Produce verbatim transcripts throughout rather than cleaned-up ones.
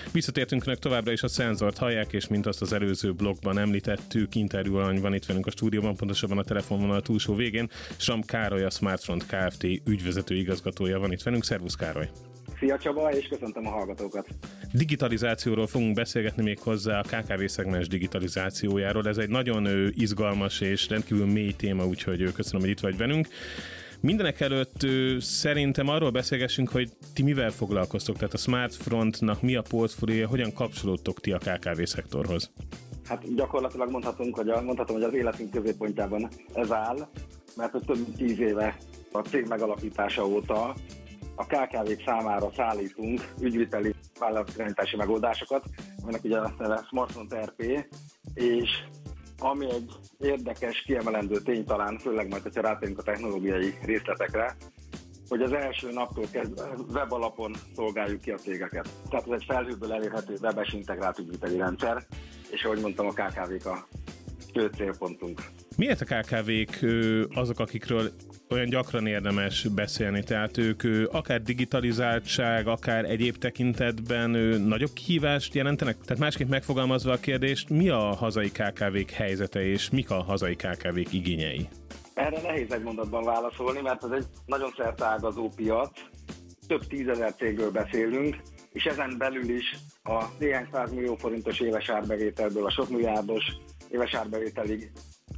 Visszatértünk önök továbbra is a Szenzort hallják, és mint azt az előző blogban említettük, interjú alany van itt velünk a stúdióban, pontosabban a telefonvonal túlsó végén. Schramm Károly, a Smartfront Kft. Ügyvezető igazgatója van itt velünk. Szervusz Károly! Szia Csaba, és köszöntöm a hallgatókat! Digitalizációról fogunk beszélgetni, még hozzá a ká ká vé szegmens digitalizációjáról. Ez egy nagyon izgalmas és rendkívül mély téma, úgyhogy köszönöm, hogy itt vagy velünk. Mindenek előtt szerintem arról beszélgessünk, hogy ti mivel foglalkoztok, tehát a Smartfrontnak mi a portfóliója, hogyan kapcsolódtok ti a ká ká vé szektorhoz? Hát gyakorlatilag mondhatunk, hogy a, mondhatom, hogy az életünk középpontjában ez áll, mert hogy több mint tíz éve a cég megalapítása óta a ká ká vék számára szállítunk ügyviteli vállalatirányítási megoldásokat, aminek ugye a neve Smartfront er pé, és ami egy érdekes, kiemelendő tény talán, főleg majd, hogyha rátérünk a technológiai részletekre, hogy az első naptól kezdve web alapon szolgáljuk ki a cégeket. Tehát ez egy felhőből elérhető webes integrált ügyviteli rendszer, és ahogy mondtam, a ká ká vék a fő célpontunk. Miért a ká ká vék azok, akikről olyan gyakran érdemes beszélni? Tehát ők akár digitalizáltság, akár egyéb tekintetben nagyobb kihívást jelentenek? Tehát másképp megfogalmazva a kérdést, mi a hazai ká ká vék helyzete, és mik a hazai ká ká vék igényei? Erre nehéz egy mondatban válaszolni, mert ez egy nagyon szerteágazó piac, több tízezer cégről beszélünk, és ezen belül is a néhány százmillió forintos éves árbevételből a sok milliárdos éves árbevételig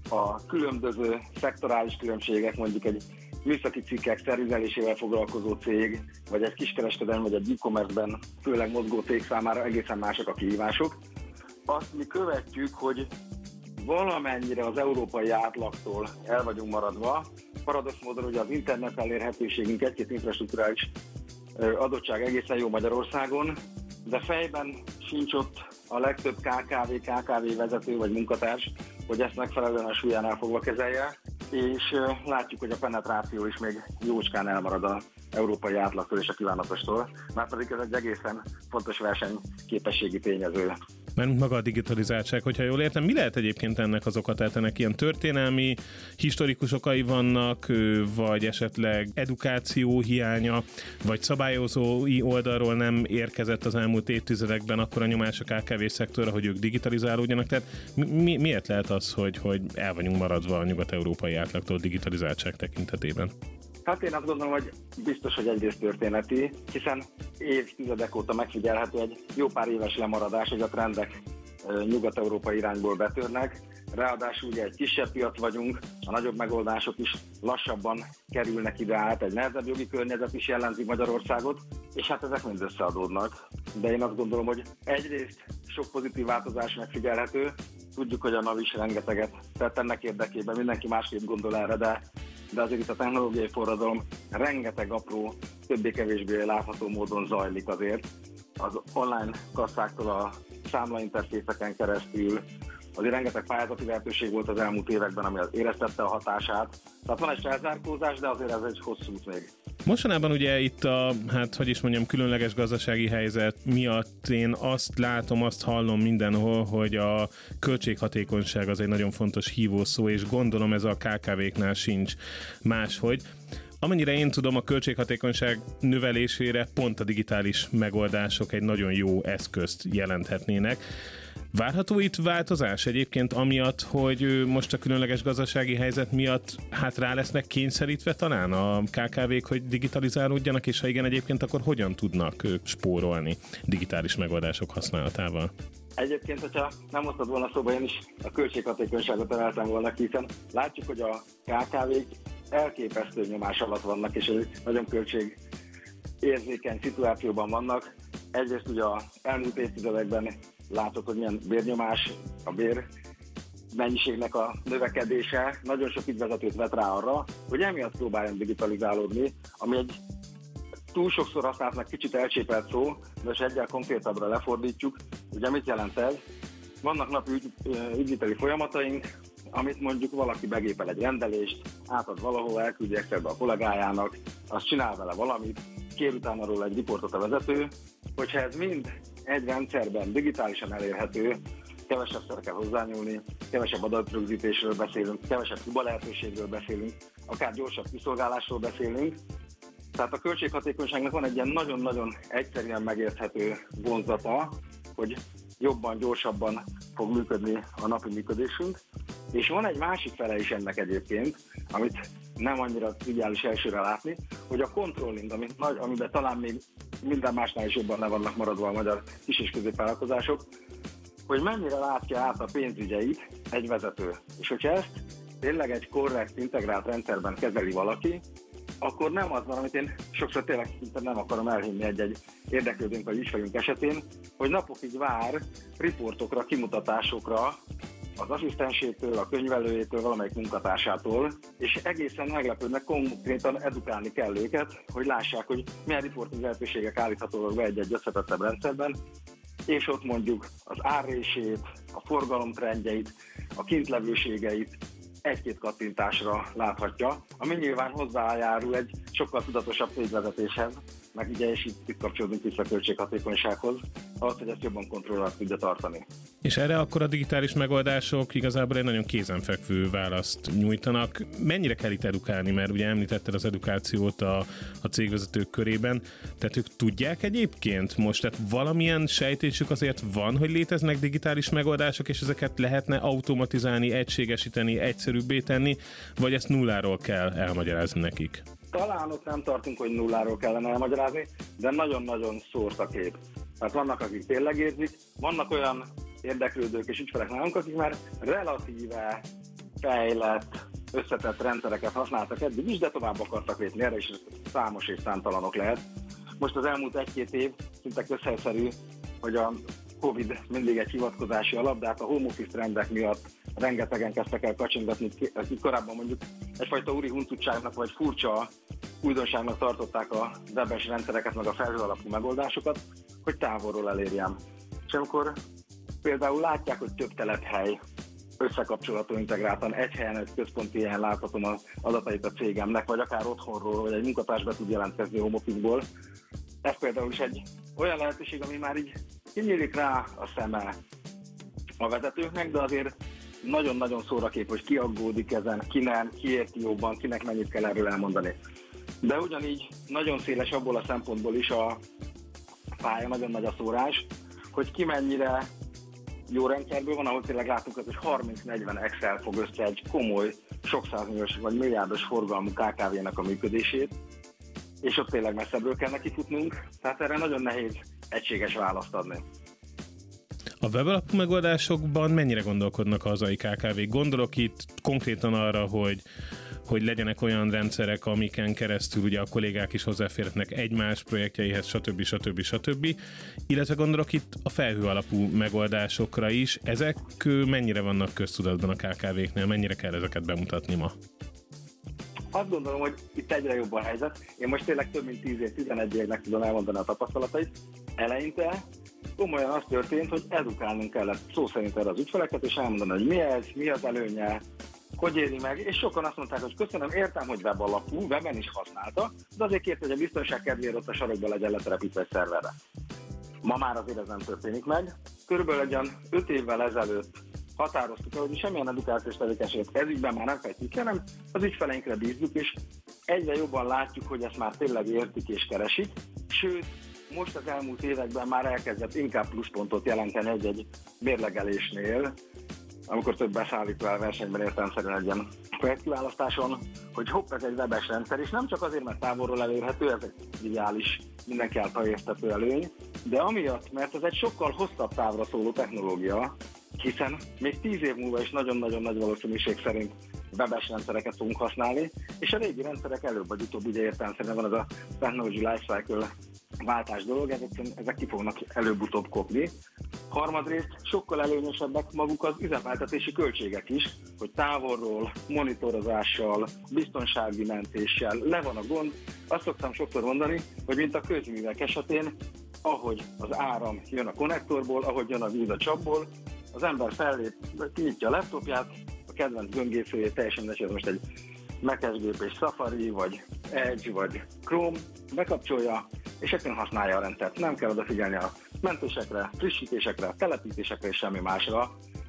a különböző szektorális különbségek, mondjuk egy műszaki cikkek szervizelésével foglalkozó cég, vagy egy kiskereskedelmi, vagy egy e-commerce-ben főleg mozgó cég számára egészen mások a kihívások. Azt mi követjük, hogy valamennyire az európai átlagtól el vagyunk maradva. Paradox módon ugye az internet elérhetőségünk, egy-két infrastrukturális adottság egészen jó Magyarországon, de fejben sincs ott a legtöbb ká ká vé, ká ká vé vezető vagy munkatárs, hogy ezt megfelelően a súlyánál fogva kezelje, és látjuk, hogy a penetráció is még jócskán elmarad az európai átlagtól és a kívánatostól, már pedig ez egy egészen fontos versenyképességi tényező. Mert maga a digitalizáltság, hogyha jól értem, mi lehet egyébként ennek az oka? Tehát ennek ilyen történelmi, historikus okai vannak, vagy esetleg edukáció hiánya, vagy szabályozói oldalról nem érkezett az elmúlt évtizedekben akkora nyomás a ká ká vé szektorra, hogy ők digitalizálódjanak? Tehát mi, miért lehet az, hogy, hogy el vagyunk maradva a nyugat-európai átlagtól digitalizáltság tekintetében? Hát én azt gondolom, hogy biztos, hogy egyrészt történeti, hiszen évtizedek óta megfigyelhető egy jó pár éves lemaradás, hogy a trendek nyugat-európai irányból betörnek. Ráadásul ugye egy kisebb piac vagyunk, a nagyobb megoldások is lassabban kerülnek ide át, egy nehezebb jogi környezet is jellemzi Magyarországot, és hát ezek mind összeadódnak. De én azt gondolom, hogy egyrészt sok pozitív változás megfigyelhető, tudjuk, hogy a NAV is rengeteget tett ennek érdekében, mindenki másképp gondol erre, de de azért itt a technológiai forradalom rengeteg apró, többé-kevésbé látható módon zajlik azért. Az online kasszáktól a számlainterfészeken keresztül azért rengeteg pályázati lehetőség volt az elmúlt években, ami az éreztette a hatását. Tehát van egy felzárkózás, de azért ez egy hosszú út még. Mostanában ugye itt a, hát hogy is mondjam, különleges gazdasági helyzet miatt én azt látom, azt hallom mindenhol, hogy a költséghatékonyság az egy nagyon fontos hívószó, és gondolom ez a ká ká véknál sincs máshogy. Amennyire én tudom, a költséghatékonyság növelésére pont a digitális megoldások egy nagyon jó eszközt jelenthetnének. Várható itt változás egyébként amiatt, hogy most a különleges gazdasági helyzet miatt hát rá lesznek kényszerítve talán a ká ká vék, hogy digitalizálódjanak, és ha igen, egyébként akkor hogyan tudnak ők spórolni digitális megoldások használatával? Egyébként, hogyha nem hoztad volna szóba, én is a költséghatékonyságot emeltem volna, hiszen látjuk, hogy a ká ká vék elképesztő nyomás alatt vannak, és nagyon költségérzékeny szituációban vannak. Egyrészt ugye az elmúlt évtizedekben látod, hogy milyen bérnyomás, a bér mennyiségnek a növekedése nagyon sok ügyvezetőt vet rá arra, hogy emiatt próbáljon digitalizálódni, ami egy túl sokszor használtnak kicsit elcsépelt szó, de ha egyel konkrétabbra lefordítjuk, ugye mit jelent ez? Vannak napi ügy, ügyviteli folyamataink, amit mondjuk valaki begépel egy rendelést, átad valahol, elküldi Excelbe a kollégájának, azt csinál vele valamit, kér utána róla egy riportot a vezető, hogyha ez mind egy rendszerben digitálisan elérhető, kevesebb szer kell hozzányúlni, kevesebb adatrögzítésről beszélünk, kevesebb hiba lehetőségről beszélünk, akár gyorsabb kiszolgálásról beszélünk, Tehát a költséghatékonyságnak van egy ilyen nagyon-nagyon egyszerűen megérthető vonzata, hogy jobban, gyorsabban fog működni a napi működésünk. És van egy másik fele is ennek egyébként, amit nem annyira triviális elsőre látni, hogy a controlling, amit, amiben talán még minden másnál is jobban le vannak maradva a magyar kis- és középvállalkozások, hogy mennyire látja át a pénzügyeit egy vezető. És hogyha ezt tényleg egy korrekt, integrált rendszerben kezeli valaki, akkor nem az van, amit én sokszor tényleg nem akarom elhinni egy-egy érdeklődőnk vagy ügyfelünk esetén, hogy napokig vár riportokra, kimutatásokra az asszisztensétől, a könyvelőjétől, valamelyik munkatársától, és egészen meglepődnek, konkrétan edukálni kell őket, hogy lássák, hogy milyen riporting lehetőségek állíthatóak be egy-egy összetettebb rendszerben, és ott mondjuk az árrését, a forgalomtrendjeit, a kintlevőségeit egy-két kattintásra láthatja, ami nyilván hozzájárul egy sokkal tudatosabb cégvezetéshez, meg ugye és itt, itt kapcsolódunk vissza a költséghatékonysághoz, ahhoz, hogy ezt jobban kontrollat tudja tartani. És erre akkor a digitális megoldások igazából egy nagyon kézenfekvő választ nyújtanak. Mennyire kell itt edukálni, mert ugye említetted az edukációt a, a cégvezetők körében, tehát ők tudják egyébként most, tehát valamilyen sejtésük azért van, hogy léteznek digitális megoldások, és ezeket lehetne automatizálni, egységesíteni, egyszerűbbé tenni, vagy ezt nulláról kell elmagyarázni nekik? Talán ott nem tartunk, hogy nulláról kellene elmagyarázni, de nagyon-nagyon szórt a kép. Tehát vannak, akik tényleg érzik, vannak olyan érdeklődők és ügyfelek nálunk, akik már relatíve fejlett, összetett rendszereket használtak eddig is, de tovább akartak lépni erre, és számos és számtalanok lehet. Most az elmúlt egy-két év szinte közhelyszerű, hogy a Covid mindig egy hivatkozási alap, de hát a home office trendek miatt rengetegen kezdtek el kacsingatni, akik korábban mondjuk egyfajta úri huncutságnak vagy furcsa újdonságnak tartották a webes rendszereket, meg a felhő alapú megoldásokat, hogy távolról elérjem. És amikor például látják, hogy több telephely összekapcsolható integráltan, egy helyen, egy központi helyen láthatom az adatait a cégemnek, vagy akár otthonról, vagy egy munkatárs be tud jelentkezni home office-ból. Ez például is egy olyan lehetőség, ami már így kinyílik rá a szeme a vezetőknek, de azért nagyon-nagyon szórakép, hogy ki aggódik ezen, ki nem, ki érti jobban, kinek mennyit kell erről elmondani. De ugyanígy nagyon széles abból a szempontból is a pálya, nagyon nagy a szórás, hogy ki mennyire jó rendszerből van, ahol tényleg látunk, hogy harminc-negyven Excel fog össze egy komoly, sok százmilliós vagy milliárdos forgalmú ká ká vé-nek a működését, és ott tényleg messzebbről kell nekifutnunk, tehát erre nagyon nehéz egységes választ adni. A webalapú megoldásokban mennyire gondolkodnak a hazai ká ká vé-k? Gondolok itt konkrétan arra, hogy hogy legyenek olyan rendszerek, amiken keresztül ugye a kollégák is hozzáférhetnek egymás projektjeihez, stb. stb. stb. Illetve gondolok itt a felhő alapú megoldásokra is. Ezek mennyire vannak köztudatban a ká ká vé-knél? Mennyire kell ezeket bemutatni ma? Azt gondolom, hogy itt egyre jobb a helyzet. Én most tényleg több mint tíz év, tizenegy évnek tudom elmondani a tapasztalatait. Eleinte komolyan az történt, hogy edukálnunk kellett szó szerint erre az ügyfeleket, és elmondani, hogy mi ez, mi az előnye, hogy éri meg, és sokan azt mondták, hogy köszönöm, értem, hogy web alapú, weben is használta, de azért kért, hogy a biztonság kedvéért ott a sarokba legyen letelepítve egy szerverre. Ma már azért ez nem történik meg. Körülbelül egy olyan öt évvel ezelőtt határoztuk el, hogy semmilyen edukációs tevékenységet ez ügyben már nem fejtjük, hanem az ügyfeleinkre bízzuk, és egyre jobban látjuk, hogy ezt már tényleg értik és keresik, sőt, most az elmúlt években már elkezdett inkább pluszpontot jelenteni egy-egy mérlegelésnél, amikor több beszállító versenyben értelemszerűen egy ilyen projektkiválasztáson, hogy hopp, ez egy webes rendszer, és nem csak azért, mert távolról elérhető, ez egy ideális, mindenki által érthető előny, de amiatt, mert ez egy sokkal hosszabb távra szóló technológia, hiszen még tíz év múlva is nagyon-nagyon nagy valószínűség szerint webes rendszereket fogunk használni, és a régi rendszerek előbb vagy utóbb ugye értelemszerűen van ez a technology lifecycle váltás dolog, ezek, ezek ki fognak előbb-utóbb kopni. Harmadrészt sokkal előnyösebbek maguk az üzemeltetési költségek is, hogy távolról, monitorozással, biztonsági mentéssel le van a gond. Azt szoktam sokszor mondani, hogy mint a közművek esetén, ahogy az áram jön a konnektorból, ahogy jön a víz a csapból, az ember fellép, kinyitja a laptopját, a kedvenc göngészőjét, teljesen mindegy, ez most egy Mac-es gép és Safari, vagy Edge, vagy Chrome, bekapcsolja, és ekkor használja a rendszert. Nem kell odafigyelni a mentésekre, frissítésekre, telepítésekre és semmi másra.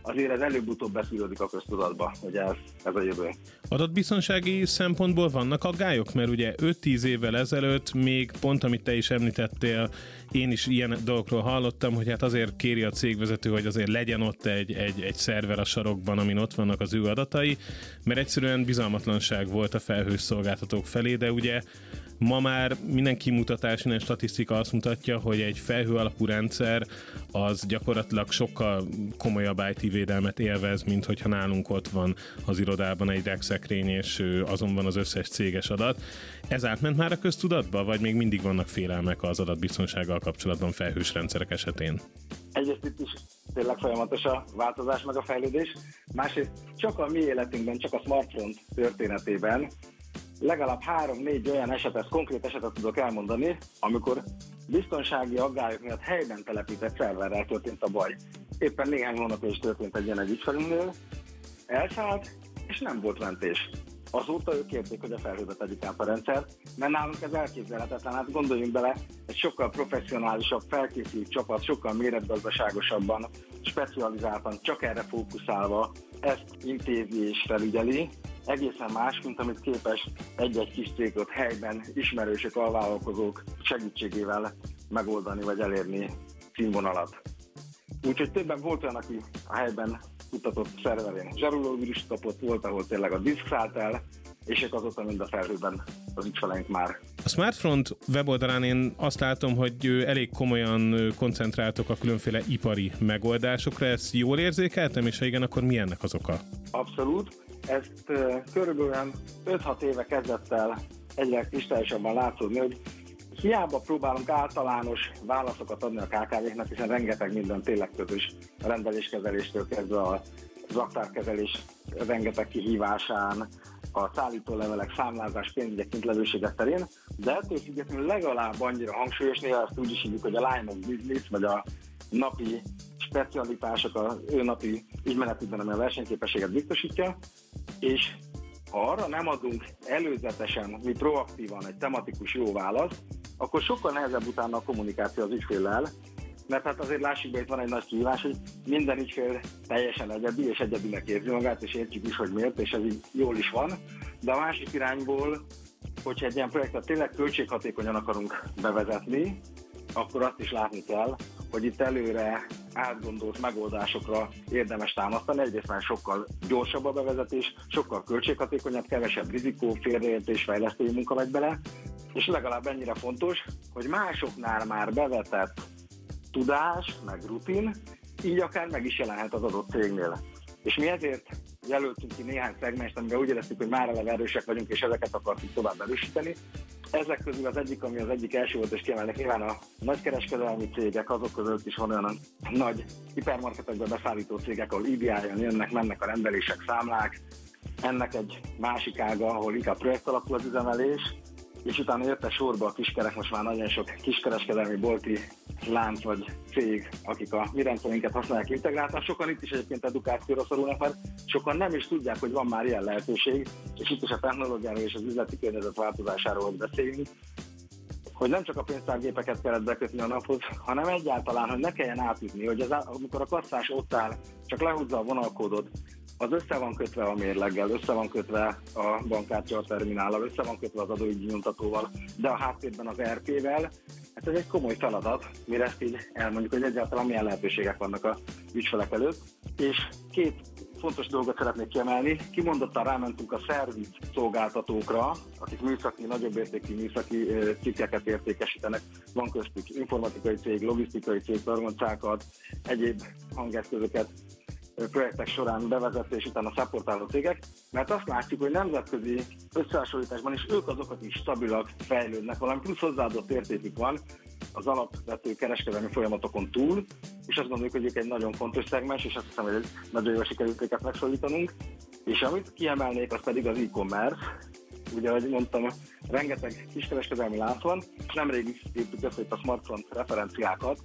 azért ez előbb-utóbb beszűrődik a köztudatba, hogy ez, ez a jövő. Adatbiztonsági szempontból vannak aggályok? Mert ugye öt-tíz évvel ezelőtt még pont, amit te is említettél, én is ilyen dolgokról hallottam, hogy hát azért kéri a cégvezető, hogy azért legyen ott egy, egy, egy szerver a sarokban, amin ott vannak az ő adatai, mert egyszerűen bizalmatlanság volt a felhős szolgáltatók felé, de ugye ma már minden kimutatás, minden statisztika azt mutatja, hogy egy felhő alapú rendszer az gyakorlatilag sokkal komolyabb í té védelmet élvez, mint hogyha nálunk ott van az irodában egy rakszekrény, és azon van az összes céges adat. Ez átment már a köztudatba, vagy még mindig vannak félelmek az adatbiztonsággal kapcsolatban felhős rendszerek esetén? Egyrészt itt is tényleg folyamatos a változás meg a fejlődés, másrészt csak a mi életünkben, csak a smartphone történetében legalább három-négy olyan esetet, konkrét esetet tudok elmondani, amikor biztonsági aggályok miatt helyben telepített szerverrel történt a baj. Éppen néhány hónapja is történt egy ilyen egy ügyfelünknél, elszállt, és nem volt mentés. Azóta ők kérték, hogy a felhőbe tegyük át a rendszert, mert nálunk ez elképzelhetetlen. Hát gondoljunk bele, egy sokkal professzionálisabb, felkészült csapat, sokkal méretgazdaságosabban, specializáltan, csak erre fókuszálva ezt intézi és felügyeli. Egészen más, mint amit képes egy-egy kis cégot helyben ismerősök, alvállalkozók segítségével megoldani vagy elérni színvonalat. Úgyhogy többen volt olyan, aki a helyben kutatott szerverén zsarolóvírust kapott, volt, ahol tényleg a diszk szállt el, és ők azóta mind a felhőben az ügyfeleink már. A Smartfront weboldalán én azt látom, hogy elég komolyan koncentráltok a különféle ipari megoldásokra. Ezt jól érzékeltem, és ha igen, akkor mi ennek az oka? Abszolút. Ezt uh, körülbelül öt-hat éve kezdett el egyre kristályosabban látszódni, hogy hiába próbálunk általános válaszokat adni a ká ká véknek, hiszen rengeteg minden tényleg közös, a rendeléskezeléstől kezdve a raktárkezelés rengeteg kihívásán, a szállítólevelek, számlázás, pénzügyek, kintlevőségek terén, de ettől függetlenül legalább annyira hangsúlyos, néha ezt úgy is hívjuk, hogy a line of business, vagy a napi specialitások, az ő napi ügymenetükben, ami a versenyképességet biztosítja, és ha arra nem adunk előzetesen, mi proaktívan egy tematikus jó választ, akkor sokkal nehezebb utána a kommunikáció az ügyféllel, mert hát azért lássuk be, itt van egy nagy kihívás, hogy minden ügyfél teljesen egyedi, és egyedinek érzi magát, és értjük is, hogy miért, és ez így jól is van. De a másik irányból, hogyha egy ilyen projektet tényleg költséghatékonyan akarunk bevezetni, akkor azt is látni kell, hogy itt előre átgondolt megoldásokra érdemes támasztani. Egyrészt már sokkal gyorsabb a bevezetés, sokkal költséghatékonyabb, kevesebb rizikó, félreértés, fejlesztői munka megy bele, és legalább ennyire fontos, hogy másoknál már bevetett tudás, meg rutin, így akár meg is jelenhet az adott cégnél. És mi ezért jelöltünk ki néhány szegmest, amiben úgy éreztük, hogy már eleve erősek vagyunk, és ezeket akartuk tovább erősíteni. Ezek közül az egyik, ami az egyik első volt, és kiemelnek nyilván a nagykereskedelmi cégek, azok között is van olyan nagy hipermarketekbe beszállító cégek, ahol í dé í-on jönnek, mennek a rendelések, számlák. Ennek egy másik ága, ahol inkább projekt alapú az üzemelés, és utána jött a sorba a kiskerek, most már nagyon sok kiskereskedelmi bolti lánc vagy cég, akik a mi rendszerünket használják integráltan. Sokan itt is egyébként edukációra szorulnak, mert sokan nem is tudják, hogy van már ilyen lehetőség, és itt is a technológiáról és az üzleti környezet változásáról beszélünk, hogy nem csak a pénztárgépeket kellett bekötni a naphoz, hanem egyáltalán, hogy ne kelljen átütni, hogy az, amikor a kasszás ott áll, csak lehúzza a vonalkódot, az össze van kötve a mérleggel, össze van kötve a bankkártya a terminállal, össze van kötve az adóügyi nyomtatóval, de a háttérben az er pé-vel. Hát ez egy komoly feladat, mire ezt így elmondjuk, hogy egyáltalán milyen lehetőségek vannak a ügyfelek előtt. És két fontos dolgot szeretnék kiemelni. Kimondottan rámentünk a szerviz szolgáltatókra, akik műszaki, nagyobb értékű műszaki cikkeket értékesítenek. Van köztük informatikai cég, logisztikai cég, farmacákat, egyéb hangeszközöket projektek során bevezető és utána szapportáló cégek, mert azt látjuk, hogy nemzetközi összehasonlításban is ők azok, akik stabilak, fejlődnek, valami plusz hozzáadott értékük van az alapvető kereskedelmi folyamatokon túl, és azt gondoljuk, hogy ők egy nagyon fontos szegmens, és azt hiszem, hogy nagyon jól sikerült őket megszólítanunk. És amit kiemelnék, az pedig az e-commerce. Ugye, ahogy mondtam, rengeteg kiskereskedelmi lánc van, és nemrég írtuk össze a Smartfront referenciákat,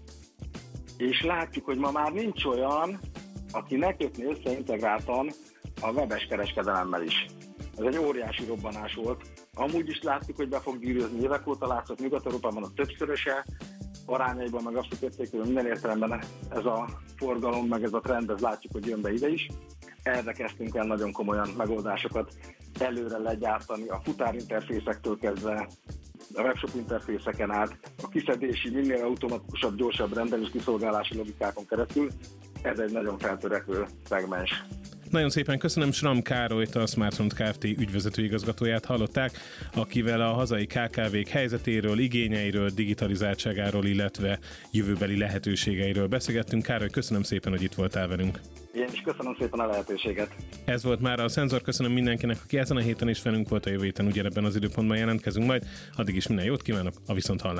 és látjuk, hogy ma már nincs olyan, aki ne kötni össze integráltan a webes kereskedelemmel is. Ez egy óriási robbanás volt. Amúgy is láttuk, hogy be fog gyűrűzni, évek óta látszott, Nyugat-Európában a többszöröse arányaiban, meg abszolút értékében minden értelemben ez a forgalom, meg ez a trend, ez látjuk, hogy jön be ide is. Erre kezdtünk el nagyon komolyan megoldásokat előre legyártani, a futárinterfészektől kezdve a webshop interfészeken át, a kiszedési, minél automatikusabb, gyorsabb rendelés kiszolgálási logikákon keresztül. Ez egy nagyon feltörekvő szegmens. Nagyon szépen köszönöm, Schramm Károlyt, a Smartfront Kft. Ügyvezető igazgatóját hallották, akivel a hazai ká ká vék helyzetéről, igényeiről, digitalizáltságáról, illetve jövőbeli lehetőségeiről beszélgettünk. Károly, köszönöm szépen, hogy itt voltál velünk. Én is köszönöm szépen a lehetőséget. Ez volt már a Szenzor, köszönöm mindenkinek, aki ezen a héten is velünk volt, a jövő héten ugyanebben az időpontban jelentkezünk majd. Addig is minden jót kívánok, a viszonthallásra.